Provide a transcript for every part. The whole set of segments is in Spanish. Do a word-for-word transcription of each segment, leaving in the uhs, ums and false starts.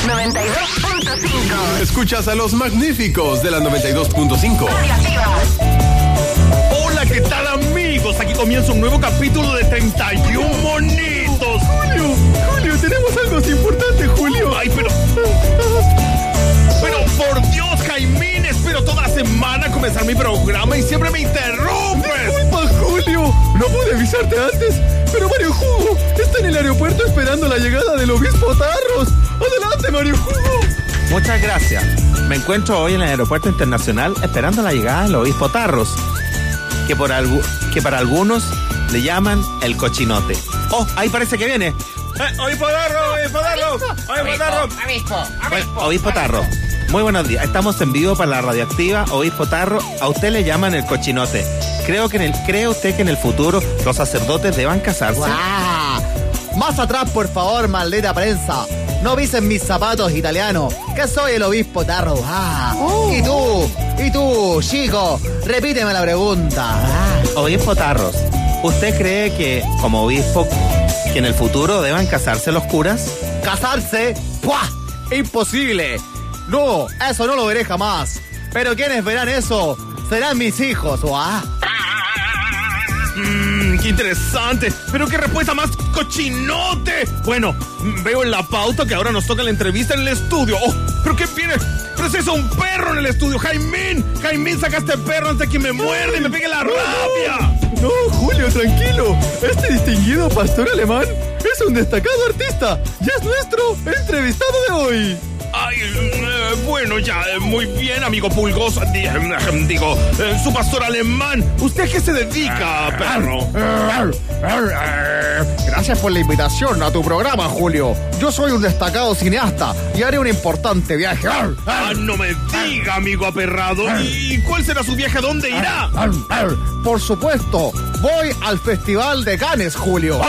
noventa y dos punto cinco. Escuchas a los magníficos de la noventa y dos punto cinco. Hola, ¿qué tal, amigos? Aquí comienza un nuevo capítulo de treinta y uno monitos. Julio, Julio, tenemos algo importante, Julio. Ay, pero... Pero por Dios, Jaimín, espero toda la semana comenzar mi programa y siempre me interrumpes. Disculpa, Julio, no pude avisarte antes, pero Mario Jugo está en el aeropuerto esperando la llegada del obispo Tarros. Adelante, Mario Jugo. Muchas gracias. Me encuentro hoy en el aeropuerto internacional esperando la llegada del obispo Tarros, que, por algu- que para algunos le llaman el cochinote. Oh, ahí parece que viene. Eh, obispo Tarros, obispo Tarros, obispo Tarros. Obispo, obispo, Bueno, obispo Tarros. Muy buenos días. Estamos en vivo para la radioactiva. Obispo Tarro, a usted le llaman el cochinote. Creo que en el, ¿Cree usted que en el futuro los sacerdotes deban casarse? ¡Ah! Más atrás, por favor, maldita prensa. No visen mis zapatos italianos, que soy el obispo Tarro. ¡Ah! Oh. Y tú, y tú, chico, repíteme la pregunta. Ah. Obispo Tarros, ¿usted cree que, como obispo, que en el futuro deban casarse los curas? ¿Casarse? ¡Puah! ¡Imposible! No, eso no lo veré jamás. Pero quienes verán eso serán mis hijos, ¿ah? Mmm, qué interesante. Pero qué respuesta más cochinote. Bueno, veo en la pauta que ahora nos toca la entrevista en el estudio. Oh, pero qué viene. Pero es eso, un perro en el estudio. Jaimín, Jaimín, saca este perro antes de que me muerde y me pegue la rabia. No, Julio, tranquilo. Este distinguido pastor alemán es un destacado artista y es nuestro entrevistado de hoy. Ay, eh, bueno, ya, eh, muy bien, amigo Pulgoso. Di- eh, Digo, eh, su pastor alemán. ¿Usted a qué se dedica, perro? Gracias por la invitación a tu programa, Julio. Yo soy un destacado cineasta y haré un importante viaje. Ah, no me diga, amigo aperrado. ¿Y cuál será su viaje? ¿A dónde irá? Por supuesto, voy al Festival de Cannes, Julio.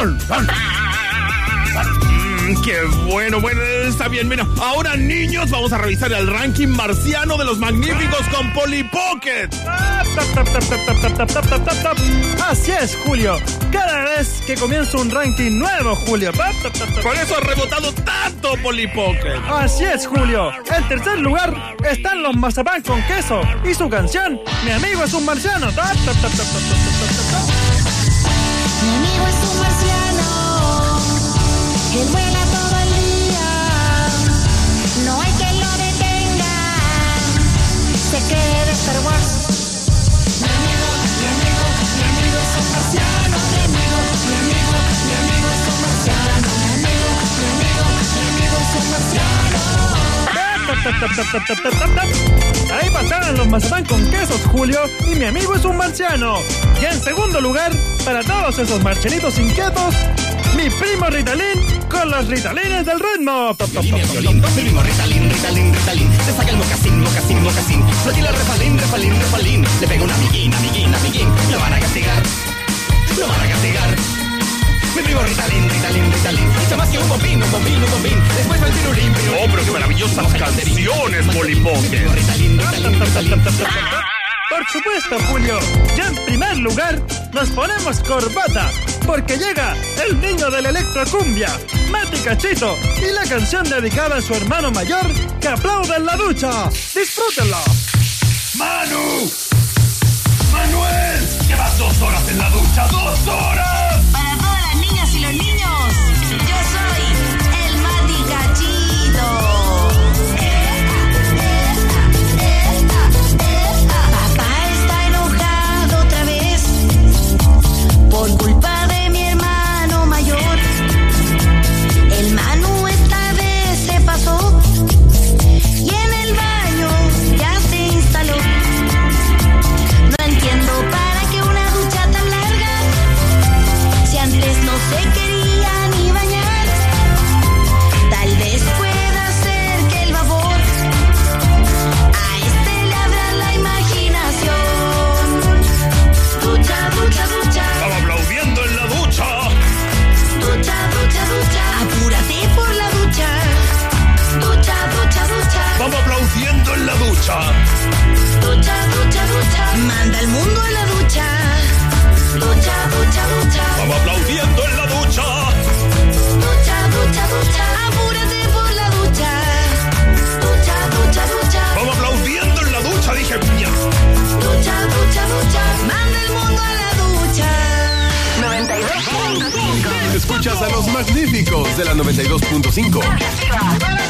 Mm, qué bueno, bueno, está bien. Mira, ahora, niños, vamos a revisar el ranking marciano de los magníficos con Polly Pocket. Así es, Julio. Cada vez que comienza un ranking nuevo, Julio. Por eso ha rebotado tanto Polly Pocket. Así es, Julio. En tercer lugar están los mazapán con queso y su canción Mi amigo es un marciano. Mi amigo es un marciano, él vuela todo el día, no hay que lo detenga, se cree de Star Wars. Mi amigo, mi amigo, mi amigo es un marciano, mi amigo, mi amigo, mi amigo es un marciano, mi amigo, mi amigo, mi amigo es un marciano. Ahí pasaron los mazapán con quesos, Julio, y mi amigo es un marciano. Y en segundo lugar, para todos esos marcianitos inquietos, mi primo Ritalin con los Ritalines del ritmo. Mi primo Ritalin, Ritalin, Ritalin. Se saca el mocasín, mocasín, mocasín. Lo tira refalín, refalín, refalín. Le pega un amiguín, amiguín, amiguín. Lo van a castigar, lo van a castigar. Mi primo Ritalin, Ritalin, Ritalin. Echa más que un bombín, un bombín, un bombín. Después va el pirulín, pirulín. Oh, pero qué maravillosas canciones, Polly Pocket. Ritalin, Ritalin, Ritalin. Por supuesto, Julio. Ya en primer lugar, nos ponemos corbata, porque llega el niño de la electrocumbia, Mati Cachito, y la canción dedicada a su hermano mayor, que aplauda en la ducha. ¡Disfrútenla! ¡Manu! ¡Manuel! ¡Llevas dos horas en la ducha! ¡Dos horas! Para todas las niñas y los niños, yo soy el Mati Cachito. Papá está enojado otra vez por culpa de mi hermano mayor. El Manu esta vez se pasó y en el baño ya se instaló. No entiendo para qué una ducha tan larga, si antes no se quería ni bañar. Tal vez pueda ser que el vapor a este le abra la imaginación. Ducha, ducha, ducha. Estaba aplaudiendo en la ducha. Ducha, ducha, ducha. Apúrate por la ducha. Ducha, ducha, ducha. Vamos aplaudiendo en la ducha. Ducha, ducha, ducha. Manda el mundo a la ducha. Ducha, ducha, ducha. Vamos aplaudiendo en la ducha. Ducha, ducha, ducha. Apúrate por la ducha. Escuchas a los magníficos de la noventa y dos punto cinco.